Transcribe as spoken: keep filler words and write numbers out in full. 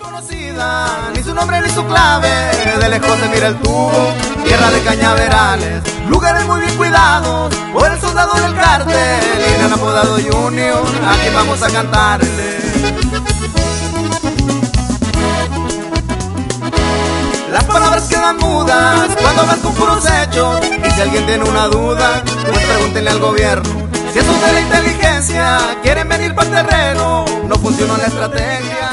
Conocida, ni su nombre ni su clave, de lejos se mira el tubo, tierra de cañaverales, lugares muy bien cuidados, por el soldado del cártel, y le han apodado Junior, aquí vamos a cantarle. Las palabras quedan mudas cuando hablas con puros hechos, y si alguien tiene una duda, pues pregúntenle al gobierno. Si esos de la inteligencia quieren venir para el terreno, no funcionó la estrategia.